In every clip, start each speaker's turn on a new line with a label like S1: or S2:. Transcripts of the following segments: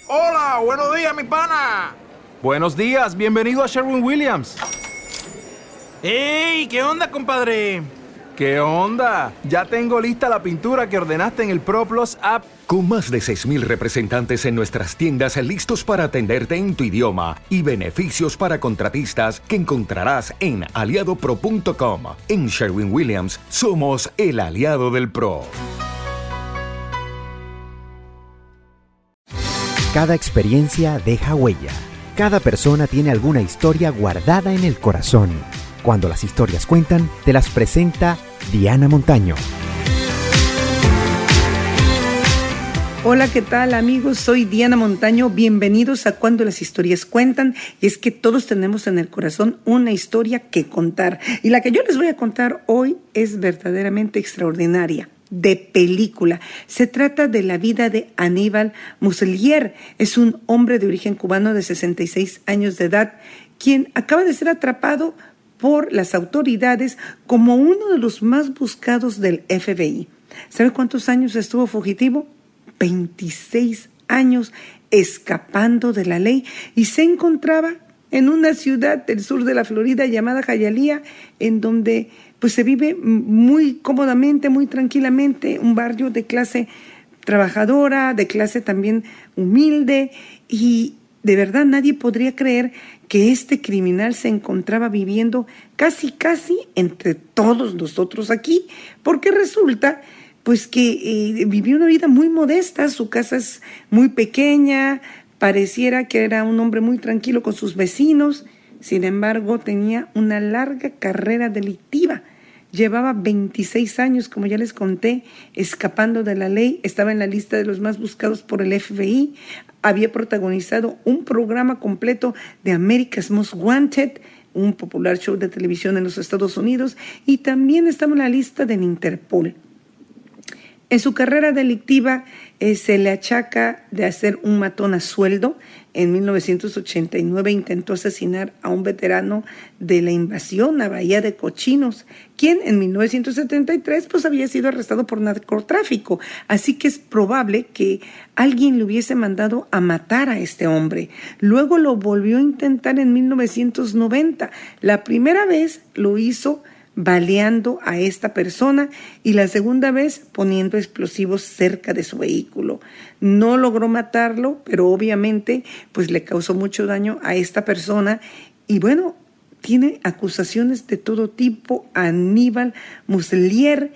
S1: Hola, buenos días, mi pana.
S2: Buenos días, bienvenido a Sherwin-Williams.
S1: ¡Ey! ¿Qué onda, compadre?
S2: ¿Qué onda? Ya tengo lista la pintura que ordenaste en el ProPlus app.
S3: Con más de 6,000 representantes en nuestras tiendas listos para atenderte en tu idioma y beneficios para contratistas que encontrarás en aliadopro.com. En Sherwin-Williams somos el aliado del pro.
S4: Cada experiencia deja huella. Cada persona tiene alguna historia guardada en el corazón. Cuando las historias cuentan, te las presenta Diana Montaño.
S5: Hola, ¿qué tal, amigos? Soy Diana Montaño. Bienvenidos a Cuando las historias cuentan. Y es que todos tenemos en el corazón una historia que contar. Y la que yo les voy a contar hoy es verdaderamente extraordinaria. De película. Se trata de la vida de Aníbal Muselier. Es un hombre de origen cubano de 66 años de edad, quien acaba de ser atrapado por las autoridades como uno de los más buscados del FBI. ¿Sabe cuántos años estuvo fugitivo? 26 años escapando de la ley, y se encontraba en una ciudad del sur de la Florida llamada Hialeah, en donde pues se vive muy cómodamente, muy tranquilamente, un barrio de clase trabajadora, de clase también humilde, y de verdad nadie podría creer que este criminal se encontraba viviendo casi entre todos nosotros aquí, porque resulta pues que vivió una vida muy modesta. Su casa es muy pequeña, pareciera que era un hombre muy tranquilo con sus vecinos. Sin embargo, tenía una larga carrera delictiva. Llevaba 26 años, como ya les conté, escapando de la ley. Estaba en la lista de los más buscados por el FBI. Había protagonizado un programa completo de America's Most Wanted, un popular show de televisión en los Estados Unidos, y también estaba en la lista del Interpol. En su carrera delictiva se le achaca de hacer un matón a sueldo. En 1989 intentó asesinar a un veterano de la invasión a Bahía de Cochinos, quien en 1973 pues había sido arrestado por narcotráfico. Así que es probable que alguien le hubiese mandado a matar a este hombre. Luego lo volvió a intentar en 1990. La primera vez lo hizo baleando a esta persona, y la segunda vez poniendo explosivos cerca de su vehículo. No logró matarlo, pero obviamente pues le causó mucho daño a esta persona, y bueno, tiene acusaciones de todo tipo. Aníbal Muselier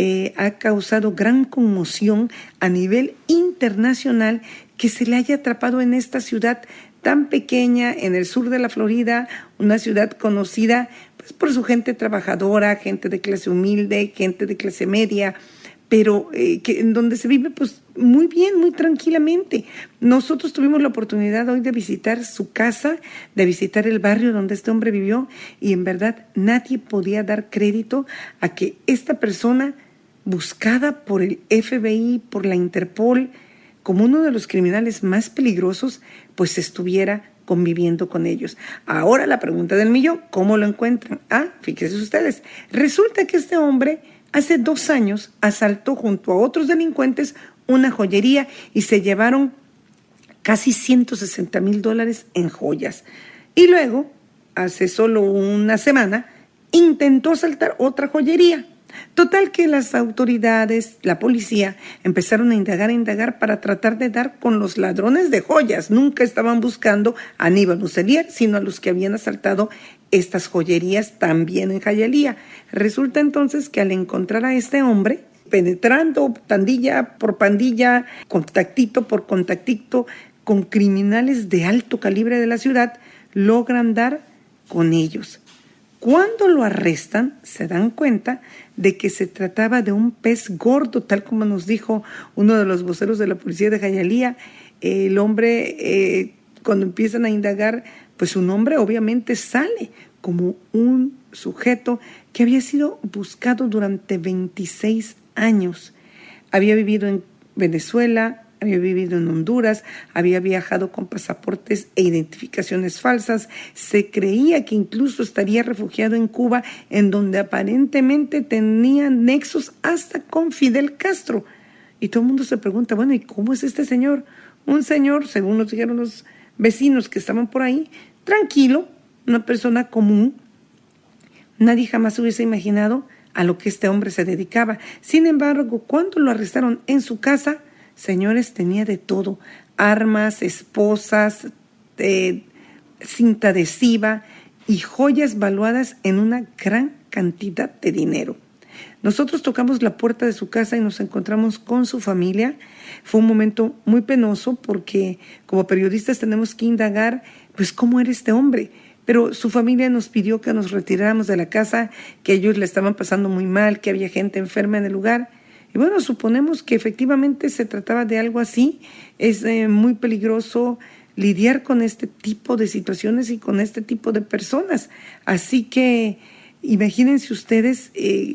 S5: ha causado gran conmoción a nivel internacional que se le haya atrapado en esta ciudad tan pequeña en el sur de la Florida, una ciudad conocida pues por su gente trabajadora, gente de clase humilde, gente de clase media, pero en donde se vive pues muy bien, muy tranquilamente. Nosotros tuvimos la oportunidad hoy de visitar su casa, de visitar el barrio donde este hombre vivió, y en verdad nadie podía dar crédito a que esta persona, buscada por el FBI, por la Interpol, como uno de los criminales más peligrosos, pues estuviera conviviendo con ellos. Ahora la pregunta del millón, ¿cómo lo encuentran? Fíjense ustedes, resulta que este hombre hace 2 años asaltó junto a otros delincuentes una joyería y se llevaron casi $160,000 en joyas. Y luego, hace solo una semana, intentó asaltar otra joyería. Total que las autoridades, la policía, empezaron a indagar para tratar de dar con los ladrones de joyas. Nunca estaban buscando a Aníbal Muselier, sino a los que habían asaltado estas joyerías también en Hialeah. Resulta entonces que al encontrar a este hombre, penetrando pandilla por pandilla, contactito por contactito, con criminales de alto calibre de la ciudad, logran dar con ellos. Cuando lo arrestan, se dan cuenta de que se trataba de un pez gordo, tal como nos dijo uno de los voceros de la policía de Hialeah. El hombre, cuando empiezan a indagar, pues su nombre obviamente sale como un sujeto que había sido buscado durante 26 años. Había vivido en Venezuela, había vivido en Honduras, había viajado con pasaportes e identificaciones falsas. Se creía que incluso estaría refugiado en Cuba, en donde aparentemente tenía nexos hasta con Fidel Castro. Y todo el mundo se pregunta, bueno, ¿y cómo es este señor? Un señor, según nos dijeron los vecinos que estaban por ahí, tranquilo, una persona común. Nadie jamás hubiese imaginado a lo que este hombre se dedicaba. Sin embargo, cuando lo arrestaron en su casa, señores, tenía de todo: armas, esposas, cinta adhesiva y joyas valuadas en una gran cantidad de dinero. Nosotros tocamos la puerta de su casa y nos encontramos con su familia. Fue un momento muy penoso porque como periodistas tenemos que indagar, pues, cómo era este hombre. Pero su familia nos pidió que nos retiráramos de la casa, que ellos le estaban pasando muy mal, que había gente enferma en el lugar. Y bueno, suponemos que efectivamente se trataba de algo así. Es muy peligroso lidiar con este tipo de situaciones y con este tipo de personas. Así que imagínense ustedes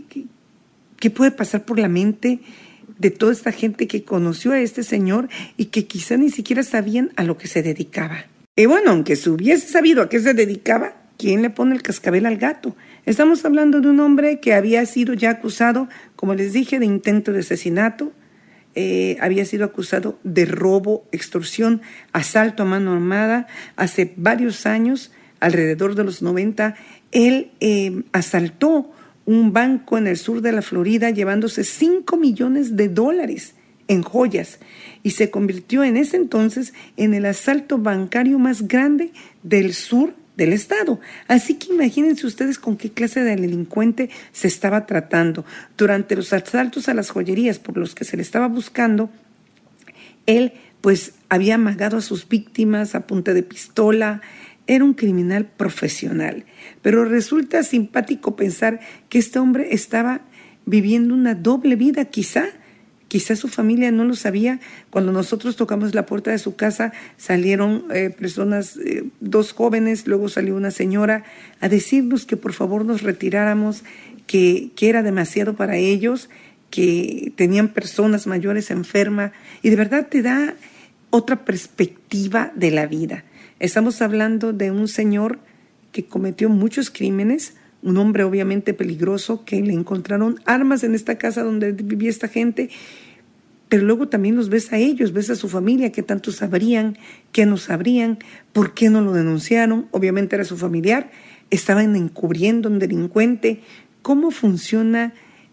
S5: qué puede pasar por la mente de toda esta gente que conoció a este señor y que quizá ni siquiera sabían a lo que se dedicaba. Y bueno, aunque se hubiese sabido a qué se dedicaba, ¿quién le pone el cascabel al gato? Estamos hablando de un hombre que había sido ya acusado, como les dije, de intento de asesinato, había sido acusado de robo, extorsión, asalto a mano armada. Hace varios años, alrededor de los 90, él asaltó un banco en el sur de la Florida llevándose $5 millones en joyas y se convirtió en ese entonces en el asalto bancario más grande del sur del estado. Así que imagínense ustedes con qué clase de delincuente se estaba tratando. Durante los asaltos a las joyerías por los que se le estaba buscando, él pues había amagado a sus víctimas a punta de pistola. Era un criminal profesional, pero resulta simpático pensar que este hombre estaba viviendo una doble vida. Quizá su familia no lo sabía. Cuando nosotros tocamos la puerta de su casa, salieron personas, 2 jóvenes, luego salió una señora a decirnos que por favor nos retiráramos, que era demasiado para ellos, que tenían personas mayores enfermas, y de verdad te da otra perspectiva de la vida. Estamos hablando de un señor que cometió muchos crímenes, un hombre obviamente peligroso, que le encontraron armas en esta casa donde vivía esta gente, pero luego también los ves a ellos, ves a su familia, qué tanto sabrían, qué no sabrían, por qué no lo denunciaron. Obviamente era su familiar, estaban encubriendo a un delincuente. ¿Cómo funciona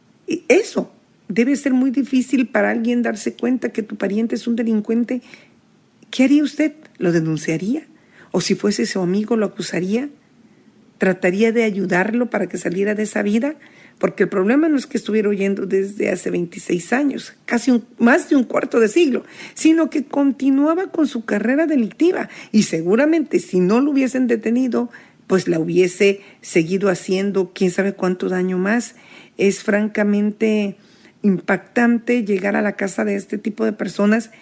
S5: eso? Debe ser muy difícil para alguien darse cuenta que tu pariente es un delincuente. ¿Qué haría usted? ¿Lo denunciaría? ¿O si fuese su amigo, lo acusaría? ¿Trataría de ayudarlo para que saliera de esa vida? Porque el problema no es que estuviera huyendo desde hace 26 años, más de un cuarto de siglo, sino que continuaba con su carrera delictiva y seguramente si no lo hubiesen detenido, pues la hubiese seguido haciendo quién sabe cuánto daño más. Es francamente impactante llegar a la casa de este tipo de personas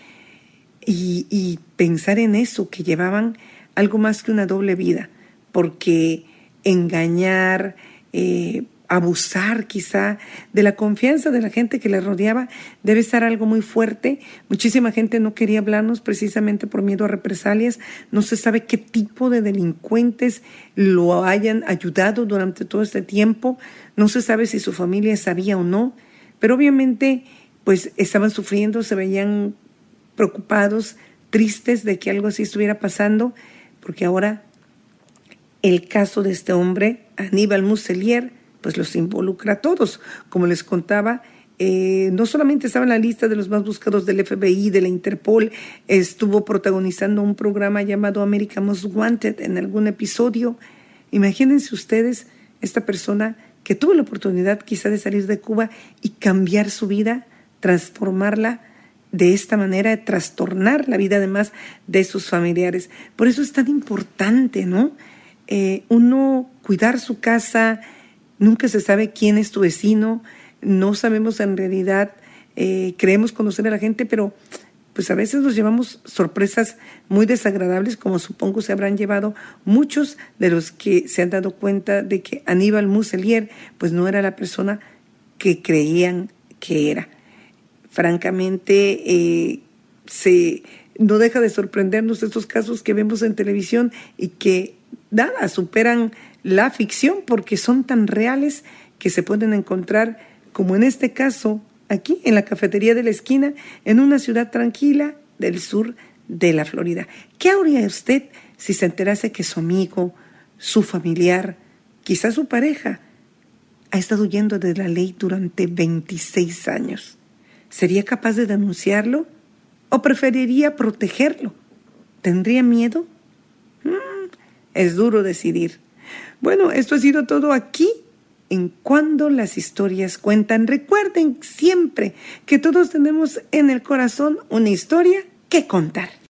S5: y pensar en eso, que llevaban algo más que una doble vida, porque engañar, abusar quizá de la confianza de la gente que le rodeaba debe ser algo muy fuerte. Muchísima gente no quería hablarnos precisamente por miedo a represalias. No se sabe qué tipo de delincuentes lo hayan ayudado durante todo este tiempo. No se sabe si su familia sabía o no, pero obviamente pues estaban sufriendo, se veían preocupados, tristes de que algo así estuviera pasando, porque ahora el caso de este hombre, Aníbal Muselier, pues los involucra a todos. Como les contaba, no solamente estaba en la lista de los más buscados del FBI, de la Interpol, estuvo protagonizando un programa llamado America's Most Wanted en algún episodio. Imagínense ustedes esta persona que tuvo la oportunidad quizá de salir de Cuba y cambiar su vida, transformarla de esta manera, de trastornar la vida además de sus familiares. Por eso es tan importante, ¿no? Uno cuidar su casa. Nunca se sabe quién es tu vecino, no sabemos en realidad, creemos conocer a la gente, pero pues a veces nos llevamos sorpresas muy desagradables, como supongo se habrán llevado muchos de los que se han dado cuenta de que Aníbal Muselier pues no era la persona que creían que era. Francamente, no deja de sorprendernos estos casos que vemos en televisión y que superan la ficción porque son tan reales que se pueden encontrar, como en este caso, aquí en la cafetería de la esquina, en una ciudad tranquila del sur de la Florida. ¿Qué haría usted si se enterase que su amigo, su familiar, quizás su pareja, ha estado huyendo de la ley durante 26 años? ¿Sería capaz de denunciarlo o preferiría protegerlo? ¿Tendría miedo? Es duro decidir. Bueno, esto ha sido todo aquí en Cuando las Historias Cuentan. Recuerden siempre que todos tenemos en el corazón una historia que contar.